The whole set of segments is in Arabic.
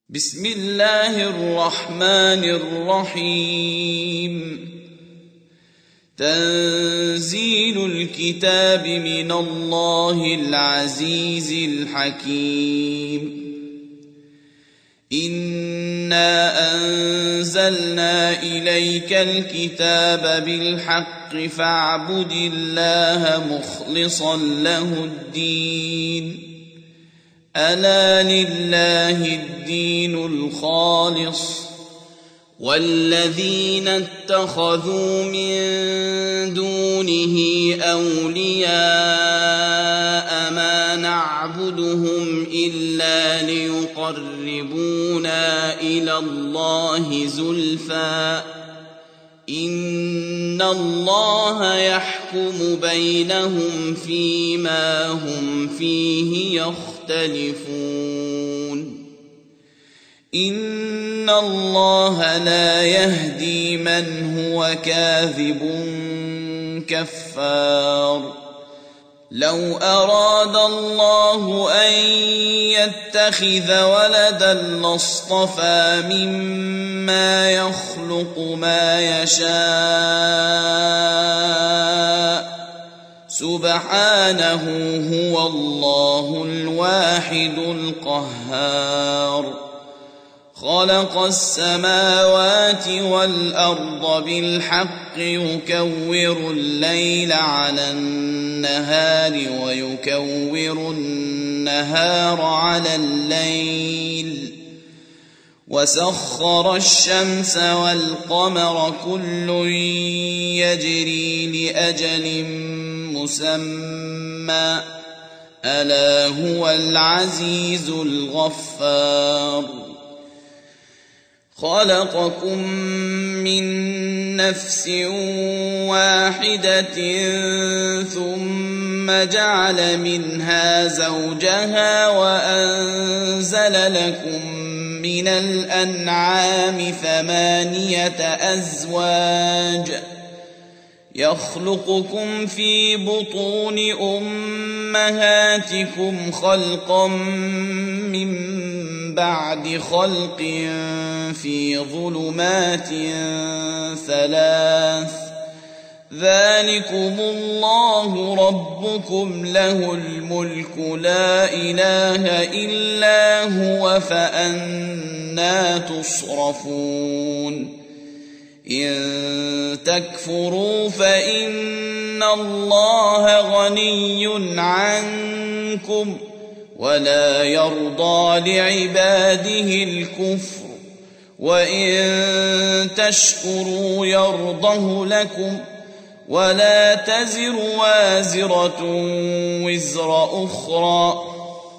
بسم الله الرحمن الرحيم. تنزيل الكتاب من الله العزيز الحكيم. إنا أنزلنا إليك الكتاب بالحق فاعبد الله مخلصا له الدين. ألا لله الدين الخالص والذين اتخذوا من دونه أولياء ما نعبدهم إلا ليقربونا إلى الله زلفى إن الله يحكم بينهم فيما هم فيه يختلفون. إن الله لا يهدي من هو كاذب كفار. لو أراد الله أن يتخذ ولدا لاصطفى مما يخلق ما يشاء سبحانه هو الله الواحد القهار. خلق السماوات والأرض بالحق يكور الليل على النهار ويكور النهار على الليل وسخر الشمس والقمر كل يجري لأجل مسمى ألا هو العزيز الغفار. خلقكم من نفس واحدة ثم جعل منها زوجها وأنزل لكم من الأنعام 8 أزواج يخلقكم في بطون أمهاتكم خلقا من بعد خلق في ظلمات 3 ذلكم الله ربكم له الملك لا إله إلا هو فأنى تصرفون. إن تكفروا فإن الله غني عنكم ولا يرضى لعباده الكفر وإن تشكروا يرضه لكم ولا تزر وازرة وزر أخرى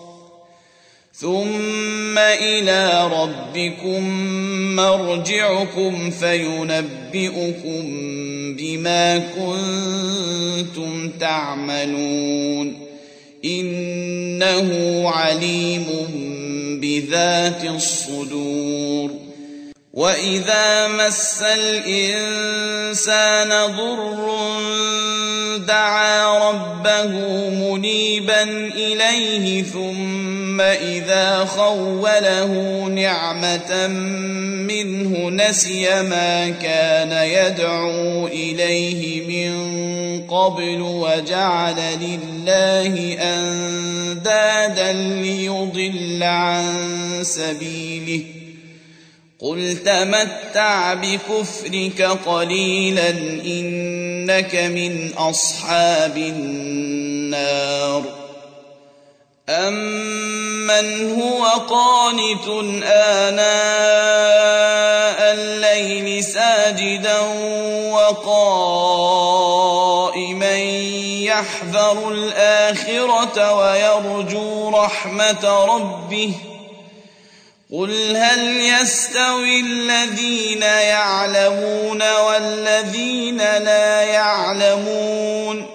ثم إلى ربكم مرجعكم فينبئكم بما كنتم تعملون إنه عليم بذات الصدور. وإذا مس الإنسان ضر دعا ربه منيبا إليه ثم إذا خوله نعمة منه نسي ما كان يدعو إليه من قبل وجعل لله أندادا ليضل عن سبيله قل تمتع بكفرك قليلا إنك من أصحاب النار. أمن هو قانت آناء الليل ساجدا وقائما يحذر الآخرة ويرجو رحمة ربه قل هل يستوي الذين يعلمون والذين لا يعلمون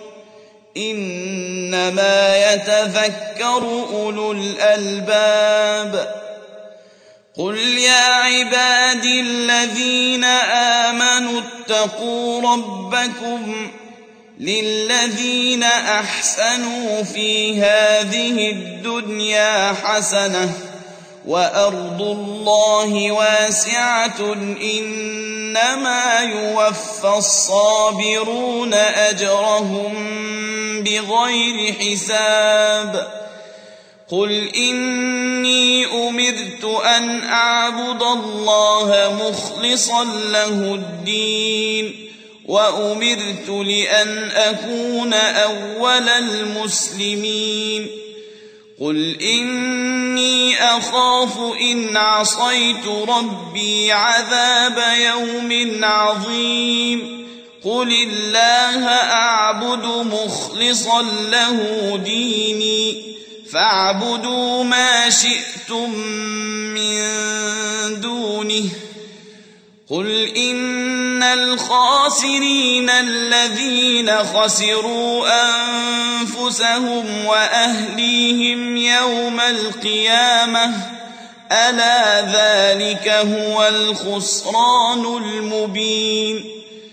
إنما يتذكر أولو الألباب. قل يا عبادي الذين آمنوا اتقوا ربكم للذين أحسنوا في هذه الدنيا حسنة وأرض الله واسعة إنما يوفى الصابرون أجرهم بغير حساب قل إني أمرت أن أعبد الله مخلصا له الدين وأمرت لأن أكون أول المسلمين قل إني أخاف إن عصيت ربي عذاب يوم عظيم قل الله أعبد مخلصا له ديني فاعبدوا ما شئتم من دونه قل إن الخاسرين الذين خسروا أنفسهم وأهليهم يوم القيامة ألا ذلك هو الخسران المبين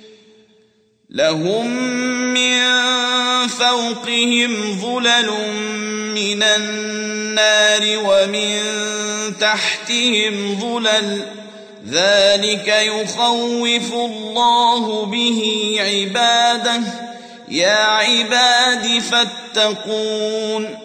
لهم من فوقهم ظلل من النار ومن تحتهم ظلل ذلك يخوف الله به عباده يا عباد فاتقون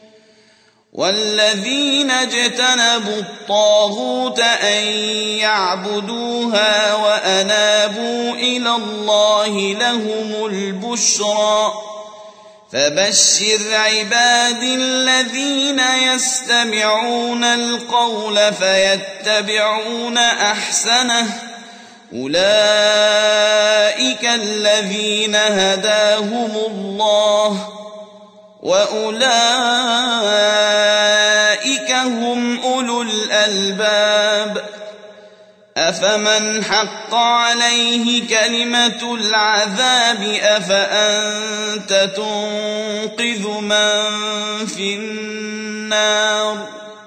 والذين اجتنبوا الطاغوت أن يعبدوها وأنابوا إلى الله لهم البشرى فبشر عباد الذين يستمعون القول فيتبعون أحسنه أولئك الذين هداهم الله وأولئك هم أولو الألباب أفمن حق عليه كلمة العذاب أفأنت تنقذ من في النار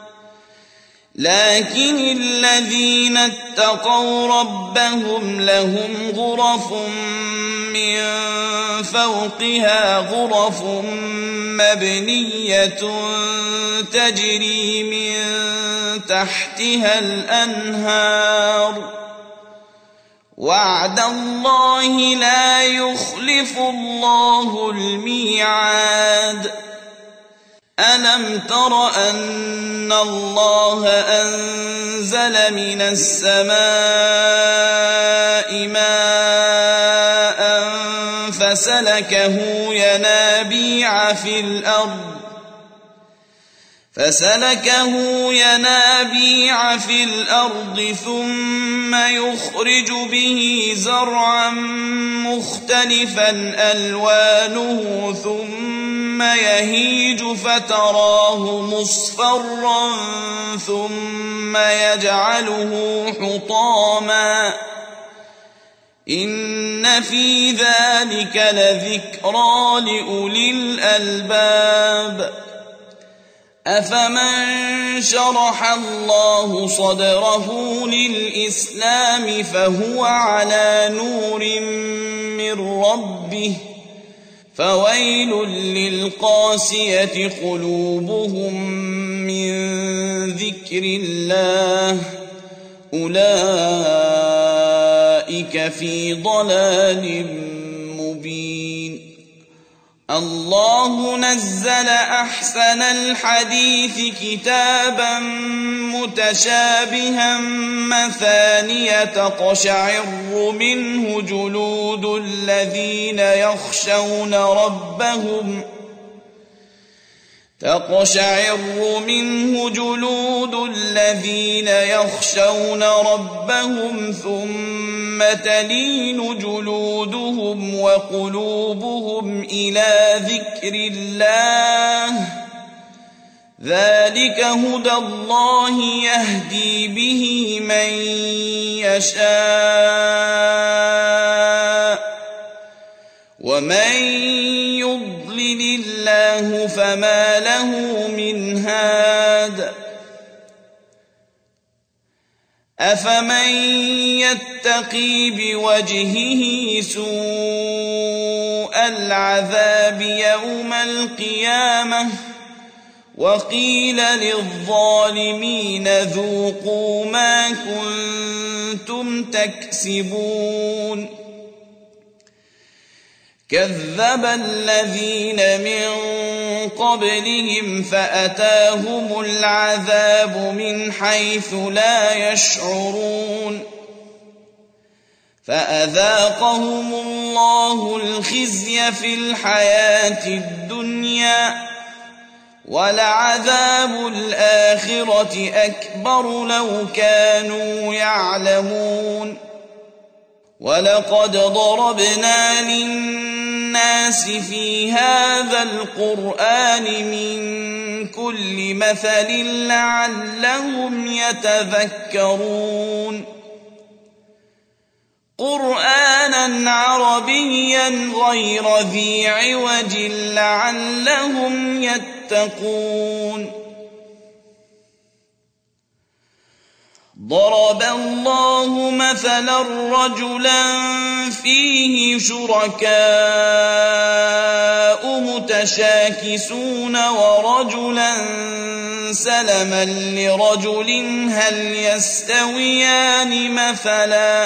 لكن الذين اتقوا ربهم لهم غرف من فوقها غرف مبنية تجري من تحتها الأنهار وعد الله لا يخلف الله الميعاد ألم تر أن الله أنزل من السماء ماء فسلكه ينابيع في الأرض ثم يخرج به زرعا مختلفا ألوانه ثم يهيج فتراه مصفرا ثم يجعله حطاما إن في ذلك لذكرى لأولي الألباب أفمن شرح الله صدره للإسلام فهو على نور من ربه فويل للقاسية قلوبهم من ذكر الله أولئك في ضلال مبين الله نزل أحسن الحديث كتابا متشابها مثانية تقشعر منه جلود الذين يخشون ربهم ثم تلين جلودهم وقلوبهم إلى ذكر الله ذلك هدى الله يهدي به من يشاء ومن يضلل الله فما له من هاد أفمن يتقي بوجهه سوء العذاب يوم القيامة وقيل للظالمين ذوقوا ما كنتم تكسبون كذب الذين من قبلهم فأتاهم العذاب من حيث لا يشعرون فأذاقهم الله الخزي في الحياة الدنيا ولعذاب الآخرة أكبر لو كانوا يعلمون ولقد ضربنا للناس في هذا القرآن من كل مثل لعلهم يتذكرون قرآنا عربيا غير ذي عوج لعلهم يتقون ضرب الله مثلا رجلا فيه شركاء متشاكسون ورجلا سلما لرجل هل يستويان مثلا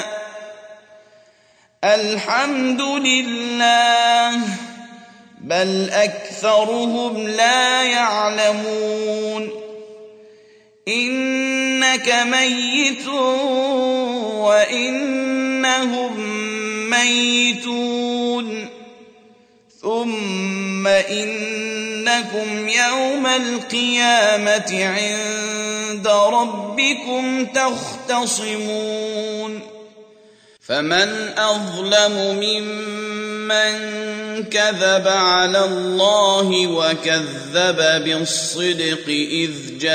الحمد لله بل أكثرهم لا يعلمون إنك ميت وإنهم ميتون ثم إنكم يوم القيامة عند ربكم تختصمون فمن أظلم ممن كذب على الله وكذب بالصدق إذ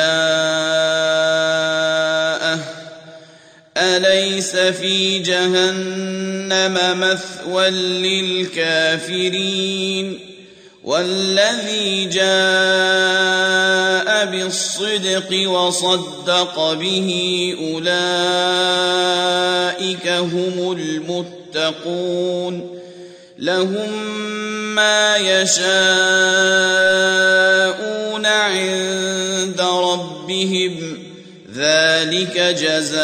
جاءه أليس في جهنم مثوى للكافرين والذي جاء بالصدق وصدق به أولئك هم المتقون لهم ما يشاءون عند ربهم ذلك جزاء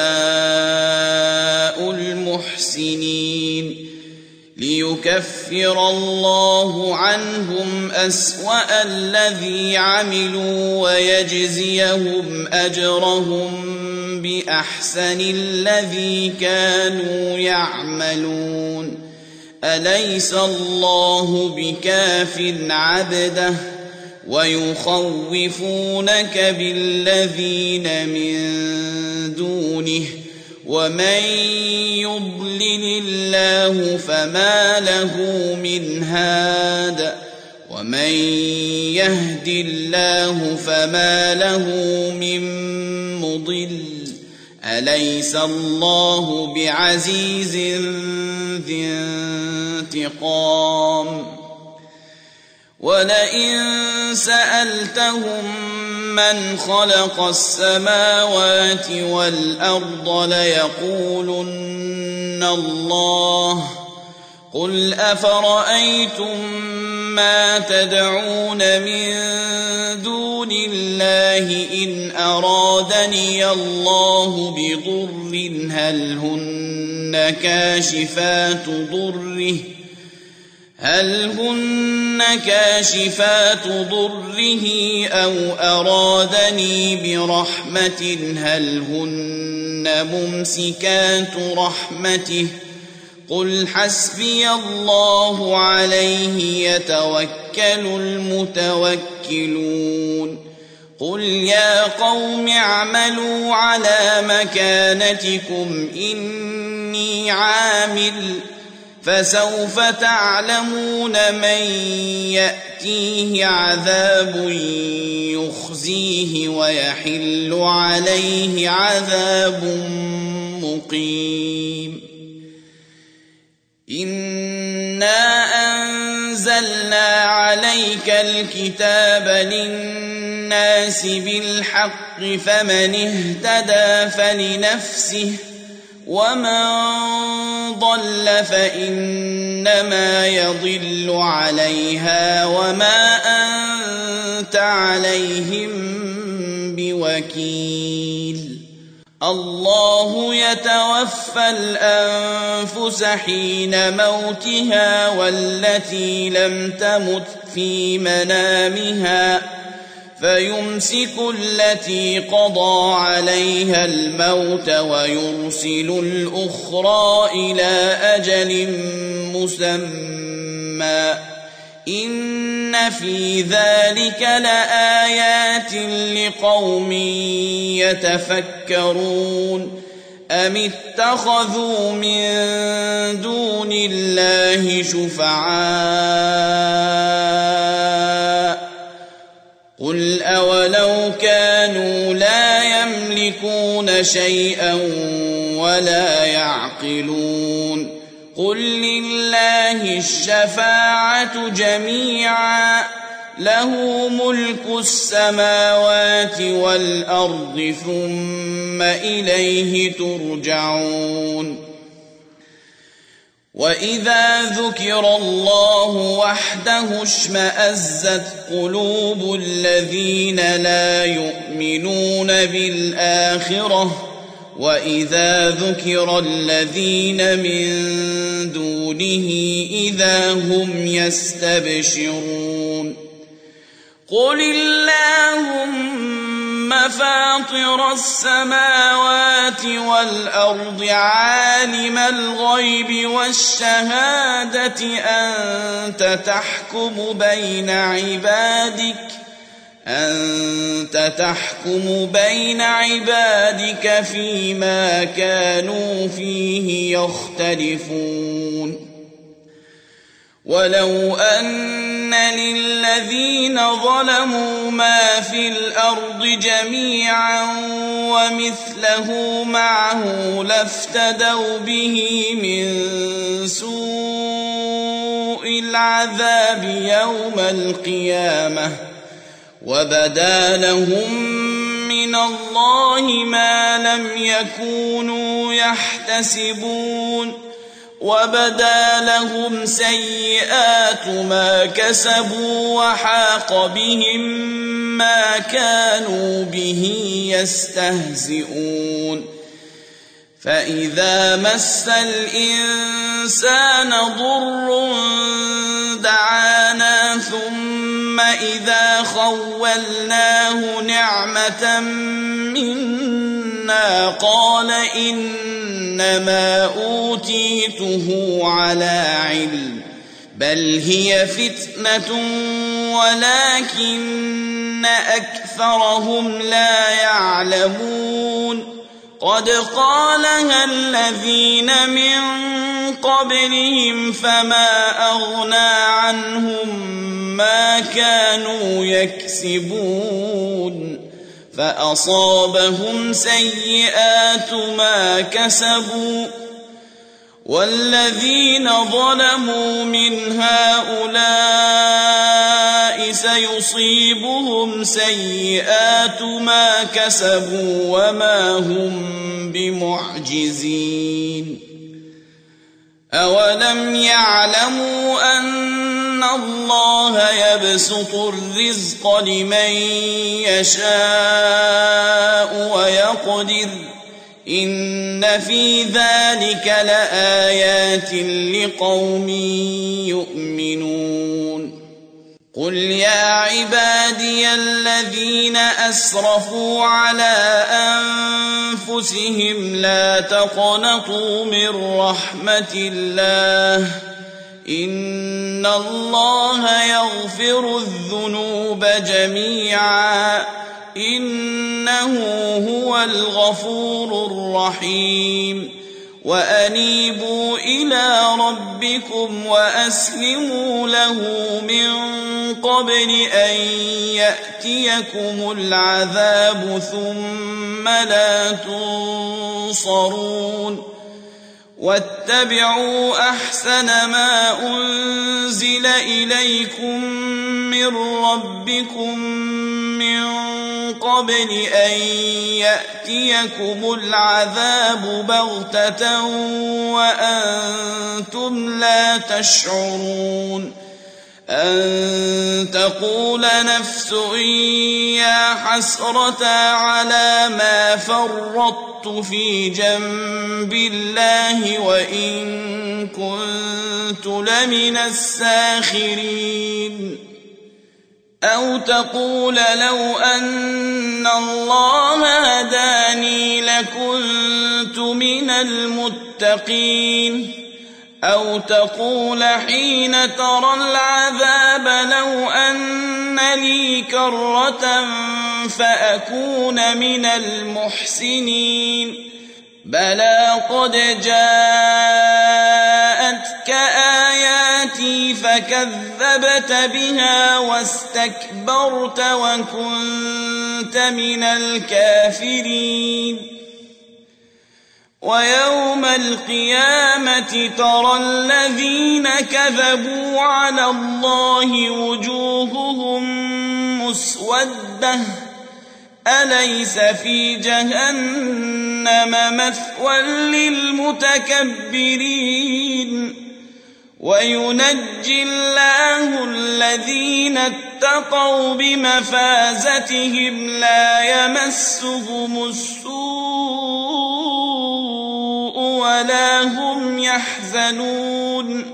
المحسنين ليكفر الله عنهم أسوأ الذي عملوا ويجزيهم أجرهم بأحسن الذي كانوا يعملون أليس الله بكاف عبده ويخوفونك بالذين من دونه ومن يضلل الله فما له من هاد ومن يهد الله فما له من مضل أليس الله بعزيز ذي انتقام ولئن سألتهم من خلق السماوات والأرض ليقولن الله قل أفرأيتم ما تدعون من دون الله إن أرادني الله بضر هل هن كاشفات ضره أو أرادني برحمة هل هن ممسكات رحمته قل حسبي الله عليه يتوكل المتوكلون قل يا قوم اعملوا على مكانتكم إني عامل فسوف تعلمون من يأتيه عذاب يخزيه ويحل عليه عذاب مقيم إنا أنزلنا عليك الكتاب للناس بالحق فمن اهتدى فلنفسه ومن ضل فإنما يضل عليها وما أنت عليهم بوكيل الله يتوفى الأنفس حين موتها والتي لم تمت في منامها فيمسك التي قضى عليها الموت ويرسل الأخرى إلى أجل مسمى إن في ذلك لآيات لقوم يتفكرون أم اتخذوا من دون الله شفعاء قل أولو كانوا لا يملكون شيئا ولا يعقلون قل لله الشفاعة جميعا له ملك السماوات والأرض ثم إليه ترجعون وإذا ذكر الله وحده اشمأزت قلوب الذين لا يؤمنون بالآخرة وإذا ذكر الذين من دونه إذا هم يستبشرون قل اللهم فاطر السماوات والأرض عالم الغيب والشهادة أنت تحكم بين عبادك فيما كانوا فيه يختلفون ولو أن للذين ظلموا ما في الأرض جميعا ومثله معه لافتدوا به من سوء العذاب يوم القيامة وبدا لهم من الله ما لم يكونوا يحتسبون وبدا لهم سيئات ما كسبوا وحاق بهم ما كانوا به يستهزئون فإذا مس الإنسان ضر دعانا ثم إذا خولناه نعمة منا قال إنما أوتيته على علم بل هي فتنة ولكن أكثرهم لا يعلمون قد قالها الذين من قبلهم فما أغنى عنهم ما كانوا يكسبون فأصابهم سيئات ما كسبوا والذين ظلموا من هؤلاء سيصيبهم سيئات ما كسبوا وما هم بمعجزين أولم يعلموا أن الله يبسط الرزق لمن يشاء ويقدر إن في ذلك لآيات لقوم يؤمنون قل يا عبادي الذين أسرفوا على أنفسهم لا تقنطوا من رحمة الله إن الله يغفر الذنوب جميعا إنه هو الغفور الرحيم وأنيبوا إلى ربكم وأسلموا له من قبل أن يأتيكم العذاب ثم لا تنصرون واتبعوا أحسن ما أنزل إليكم من ربكم من قبل أن يأتيكم العذاب بغتة وأنتم لا تشعرون أن تقول نفس يا حسرة على ما فرطت في جنب الله وإن كنت لمن الساخرين أو تقول لو أن الله هداني لكنت من المتقين أو تقول حين ترى العذاب لو أن لي كرة فأكون من المحسنين بلى قد جاءتك آياتي فكذبت بها واستكبرت وكنت من الكافرين ويوم القيامة ترى الذين كذبوا على الله وجوههم مسودة أليس في جهنم مثوى للمتكبرين وينجي الله الذين اتقوا بمفازتهم لا يمسهم السوء ولا هم يحزنون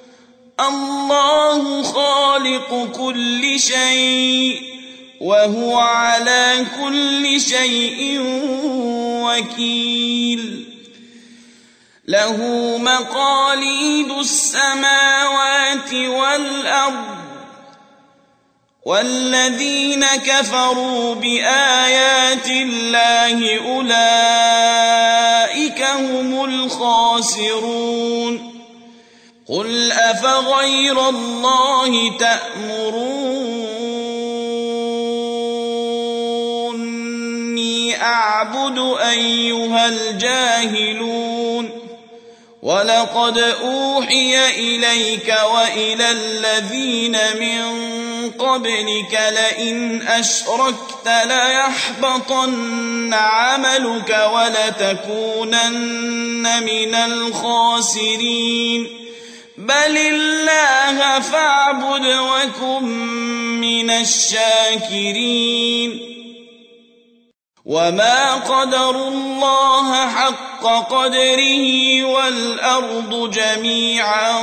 الله خالق كل شيء وهو على كل شيء وكيل له مقاليد السماوات والأرض والذين كفروا بآيات الله أولئك هم الخاسرون قل أفغير الله تأمروني أعبد أيها الجاهلون ولقد أوحي إليك وإلى الذين من قبلك لئن أشركت ليحبطن عملك ولتكونن من الخاسرين بل الله فاعبد وكن من الشاكرين وما قدروا الله حق قدره والأرض جميعا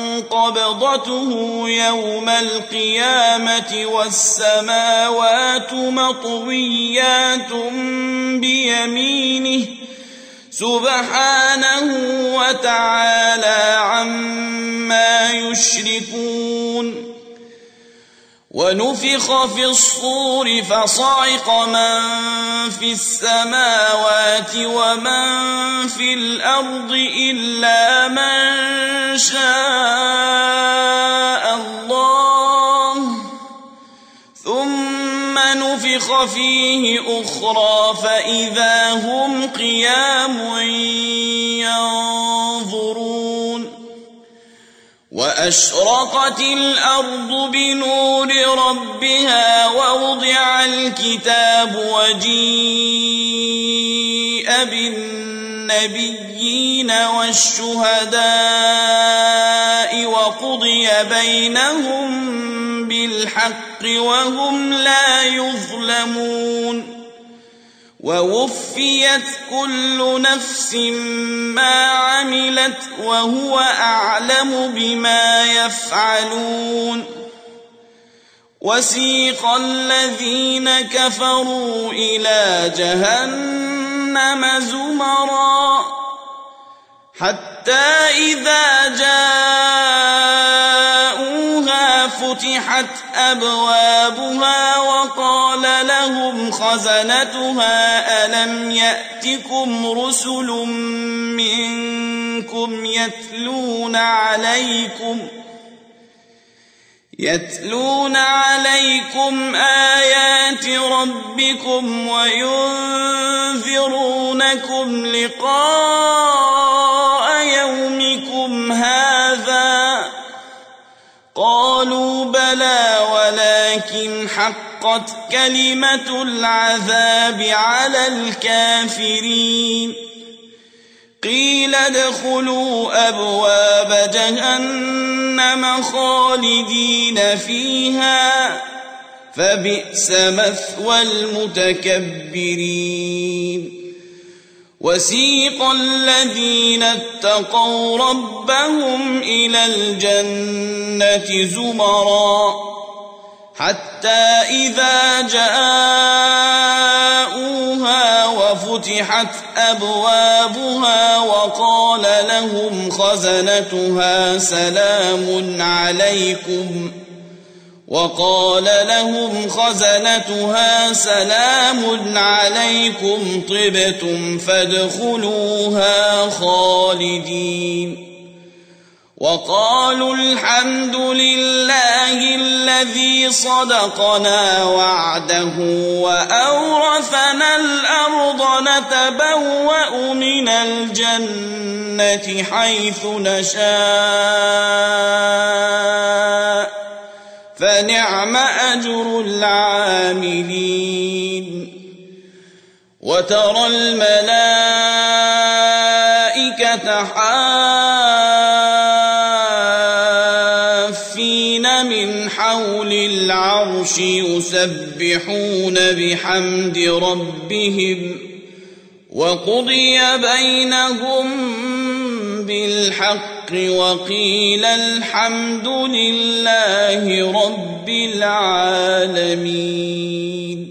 قبضته يوم القيامة والسماوات مطويات بيمينه سبحانه وتعالى عما يشركون ونفخ في الصور فصعق من في السماوات ومن في الأرض إلا من شاء الله ثم نفخ فيه أخرى فإذا هم قيام ينظرون وأشرقت الأرض بنور ربها ووضع الكتاب وجيء بالنبيين والشهداء وقضي بينهم بالحق وهم لا يظلمون ووفيت كل نفس ما عملت وهو أعلم بما يفعلون وسيق الذين كفروا إلى جهنم زمرا حتى إذا جاءوها فتحت أبوابها وقال لهم خزنتها ألم يأتكم رسل منكم يتلون عليكم آيات ربكم وينذرونكم لقاء يومكم هذا قالوا بلى ولكن حقت كلمة العذاب على الكافرين قيل فادخلوا أبواب جهنم خالدين فيها فبئس مثوى المتكبرين وسيق الذين اتقوا ربهم إلى الجنة زمرا حتى إذا جاءوها وفتحت أبوابها وقال لهم خزنتها سلام عليكم طبتم فادخلوها خالدين وقالوا الحمد لله الذي صدقنا وعده وأورثنا الأرض نتبوأ من الجنة حيث نشاء فنعم أجر العاملين وترى الملائكة حافين من حول العرش يسبحون بحمد ربهم وقضي بينهم بالحق وقيل الحمد لله رب العالمين